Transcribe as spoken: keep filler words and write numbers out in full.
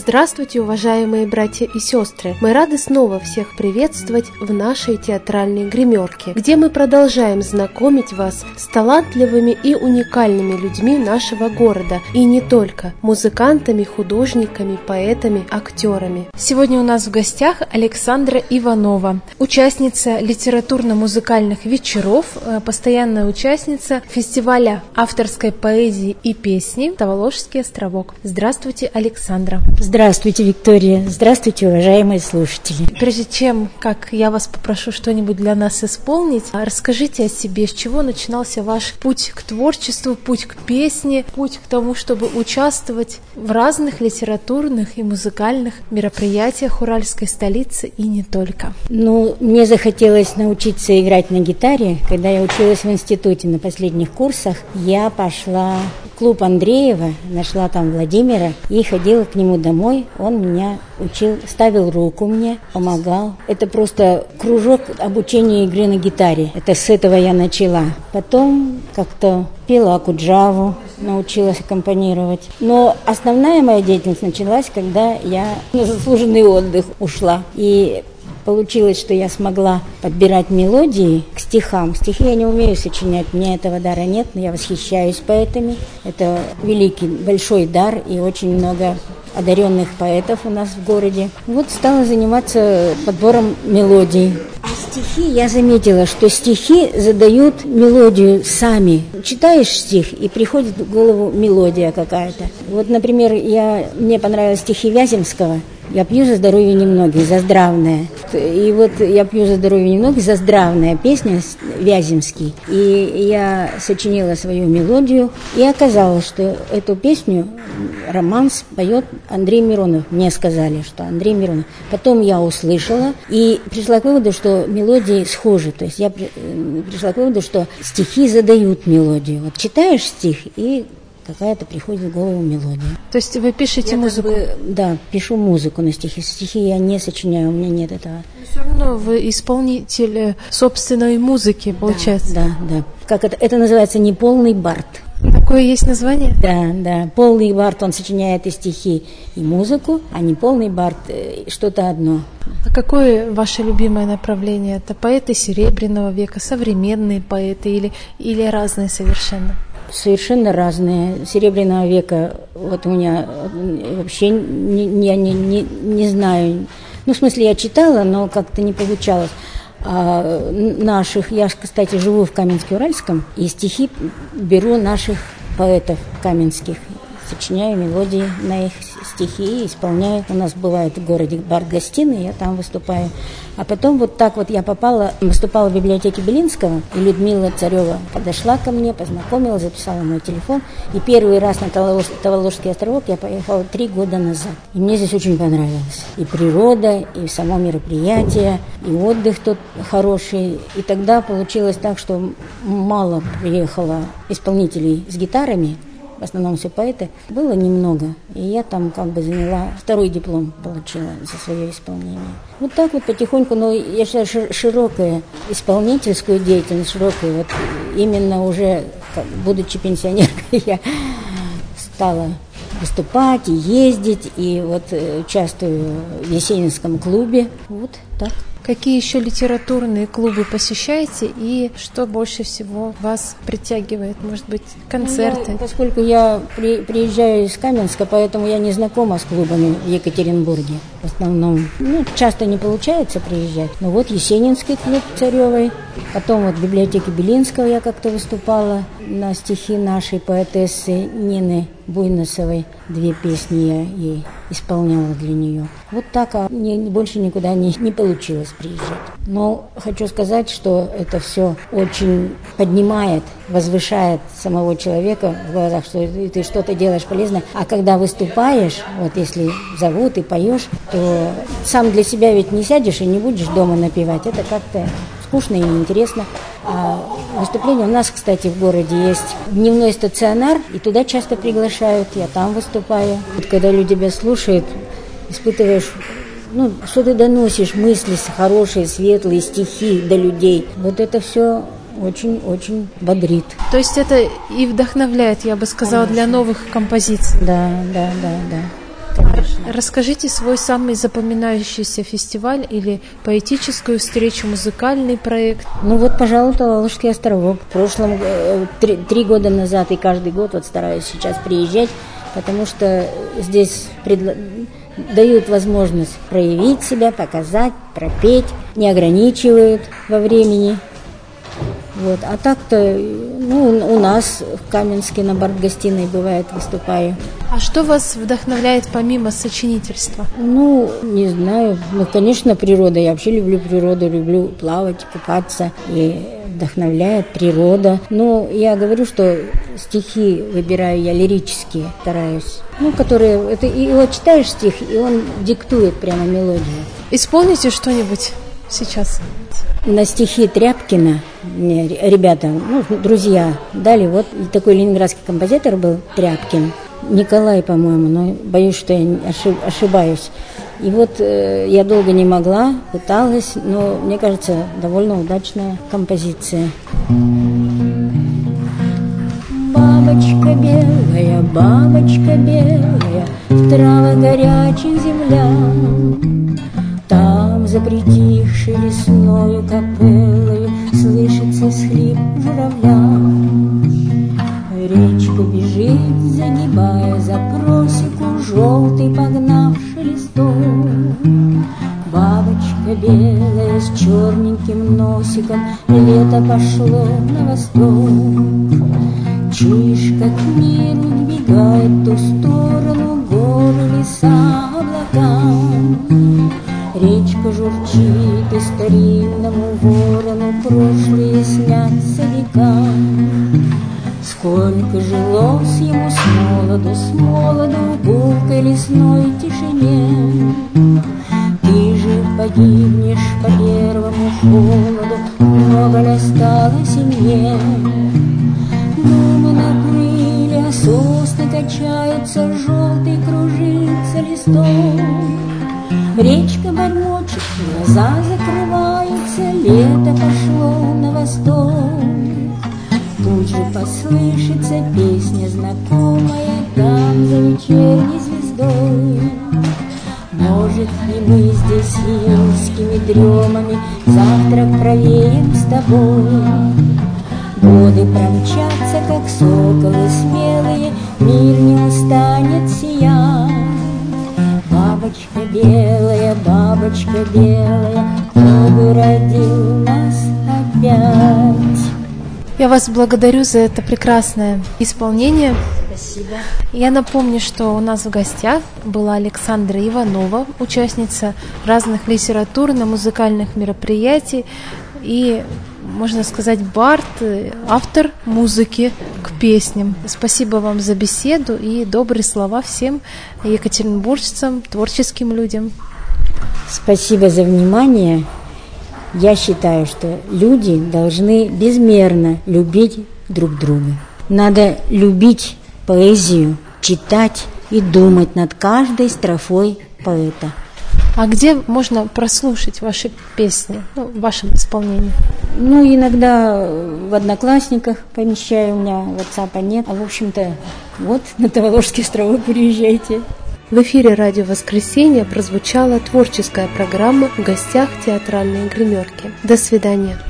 Здравствуйте, уважаемые братья и сестры! Мы рады снова всех приветствовать в нашей театральной гримерке, где мы продолжаем знакомить вас с талантливыми и уникальными людьми нашего города, и не только, музыкантами, художниками, поэтами, актерами. Сегодня у нас в гостях Александра Иванова, участница литературно-музыкальных вечеров, постоянная участница фестиваля авторской поэзии и песни «Таволожский островок». Здравствуйте, Александра! Здравствуйте, Виктория. Здравствуйте, уважаемые слушатели. Прежде чем, как я вас попрошу что-нибудь для нас исполнить, расскажите о себе, с чего начинался ваш путь к творчеству, путь к песне, путь к тому, чтобы участвовать в разных литературных и музыкальных мероприятиях Уральской столицы и не только. Ну, мне захотелось научиться играть на гитаре. Когда я училась в институте на последних курсах, я пошла в клуб Андреева, нашла там Владимира и ходила к нему домой. Он меня учил, ставил руку мне, помогал. Это просто кружок обучения игры на гитаре. Это с этого я начала. Потом как-то пела Акуджаву, научилась аккомпанировать. Но основная моя деятельность началась, когда я на заслуженный отдых ушла. И получилось, что я смогла подбирать мелодии к стихам. Стихи я не умею сочинять, у меня этого дара нет, но я восхищаюсь поэтами. Это великий, большой дар и очень много одаренных поэтов у нас в городе. Вот стала заниматься подбором мелодий. А стихи, я заметила, что стихи задают мелодию сами. Читаешь стих, и приходит в голову мелодия какая-то. Вот, например, я, мне понравились стихи Вяземского. «Я пью за здоровье немногих, за здравное». И вот «Я пью за здоровье немногих, за здравное» песня Вяземский. И я сочинила свою мелодию, и оказалось, что эту песню, романс, поет Андрей Миронов. Мне сказали, что Андрей Миронов. Потом я услышала и пришла к выводу, что мелодии схожи. То есть я пришла к выводу, что стихи задают мелодию. Вот читаешь стих, и какая-то приходит в голову мелодия. То есть вы пишете я музыку? Как бы, да, пишу музыку на стихи. Стихи я не сочиняю, у меня нет этого. Но все равно вы исполнитель собственной музыки, получается. Да, да, да. Как это, это называется неполный бард. Такое есть название? Да, да. Полный бард, он сочиняет и стихи, и музыку, а неполный бард что-то одно. А какое ваше любимое направление? Это поэты Серебряного века, современные поэты или, или разные совершенно? Совершенно разные. Серебряного века вот у меня вообще не, не, не, не, не знаю. Ну, в смысле, я читала, но как-то не получалось. А наших, я, кстати, живу в Каменске-Уральском, и стихи беру наших поэтов каменских. Сочиняю мелодии на их стихи и исполняю. У нас бывает в городе бард-гостиная, я там выступаю. А потом вот так вот я попала, выступала в библиотеке Белинского, и Людмила Царева подошла ко мне, познакомила, записала мой телефон. И первый раз на Таволожский островок я поехала три года назад. И мне здесь очень понравилось. И природа, и само мероприятие, и отдых тут хороший. И тогда получилось так, что мало приехало исполнителей с гитарами, в основном все поэты, было немного. И я там как бы заняла, второй диплом получила за свое исполнение. Вот так вот потихоньку, но я считаю, широкая исполнительскую деятельность, широкая, вот именно уже, будучи пенсионеркой, я стала выступать и ездить, и вот участвую в Есенинском клубе. Вот так. Какие еще литературные клубы посещаете и что больше всего вас притягивает? Может быть, концерты? Ну, я, поскольку я при, приезжаю из Каменска, поэтому я не знакома с клубами в Екатеринбурге. В основном, ну, часто не получается приезжать. Но вот Есенинский клуб Царевой, потом вот в библиотеке Белинского я как-то выступала на стихи нашей поэтессы Нины Буйносовой. Две песни я ей исполняла для нее. Вот так, а мне больше никуда не, не получилось приезжать. Но хочу сказать, что это все очень поднимает, возвышает самого человека в глазах, что ты, ты что-то делаешь полезное. А когда выступаешь, вот если зовут и поешь, то сам для себя ведь не сядешь и не будешь дома напевать. Это как-то скучно и неинтересно. А выступления у нас, кстати, в городе есть дневной стационар, и туда часто приглашают, я там выступаю. Вот когда люди тебя слушают, испытываешь, ну, что ты доносишь, мысли хорошие, светлые, стихи до людей. Вот это все очень-очень бодрит. То есть это и вдохновляет, я бы сказала, Конечно. Для новых композиций. Да, да, да, да. конечно. Расскажите свой самый запоминающийся фестиваль или поэтическую встречу, музыкальный проект. Ну вот, пожалуй, Талалышский островок. В прошлом, э, три, три года назад и каждый год вот стараюсь сейчас приезжать, потому что здесь предла... дают возможность проявить себя, показать, пропеть, не ограничивают во времени. Вот. А так-то, ну, у нас в Каменске на бард-гостиной бывает выступаю. А что вас вдохновляет помимо сочинительства? Ну, не знаю. Ну, конечно, природа. Я вообще люблю природу, люблю плавать, купаться. И вдохновляет природа. Но я говорю, что стихи выбираю я лирические, стараюсь. Ну, которые... Это, и вот читаешь стих, и он диктует прямо мелодию. Исполните что-нибудь сейчас. На стихи Тряпкина мне ребята, ну, друзья, дали. Вот такой ленинградский композитор был Тряпкин. Николай, по-моему, но боюсь, что я ошибаюсь. И вот э, я долго не могла, пыталась, но, мне кажется, довольно удачная композиция. Бабочка белая, бабочка белая, в травах горячих земля. Там, за притихшей лесною капеллою, слышится всхлип журавля. Речка бежит, загибая за просеку, желтый погнавший листок. Бабочка белая с черненьким носиком, лето пошло на восток. Чуешь, как мир убегает в ту сторону, горы, леса, облака. Речка журчит, и старинному ворону прошлые снятся века. Сколько жилось ему с молоду, с молоду в гулкой лесной тишине. Ты же погибнешь по первому холоду, много ли осталось и мне. Думы на крылья, сосны качаются, желтый кружится листок. Речка бормочет, глаза закрываются, лето пошло на восток. Тут же послышится песня знакомая, там за вечерней звездой. Может, и мы здесь июльскими дремами завтрак провеем с тобой. Годы промчатся, как соколы смелые, мир не устанет сиять. Бабочка белая, бабочка белая, кто бы родил нас опять. Я вас благодарю за это прекрасное исполнение. Спасибо. Я напомню, что у нас в гостях была Александра Иванова, участница разных литературно-музыкальных мероприятий и, можно сказать, бард, автор музыки к песням. Спасибо вам за беседу и добрые слова всем екатеринбуржцам, творческим людям. Спасибо за внимание. Я считаю, что люди должны безмерно любить друг друга. Надо любить поэзию, читать и думать над каждой строфой поэта. А где можно прослушать ваши песни, ну, в вашем исполнении? Ну, иногда в Одноклассниках помещаю, у меня WhatsApp нет. А, в общем-то, вот на Таволожский островок приезжайте. В эфире «Радио Воскресенье» прозвучала творческая программа «В гостях театральной гримерки». До свидания.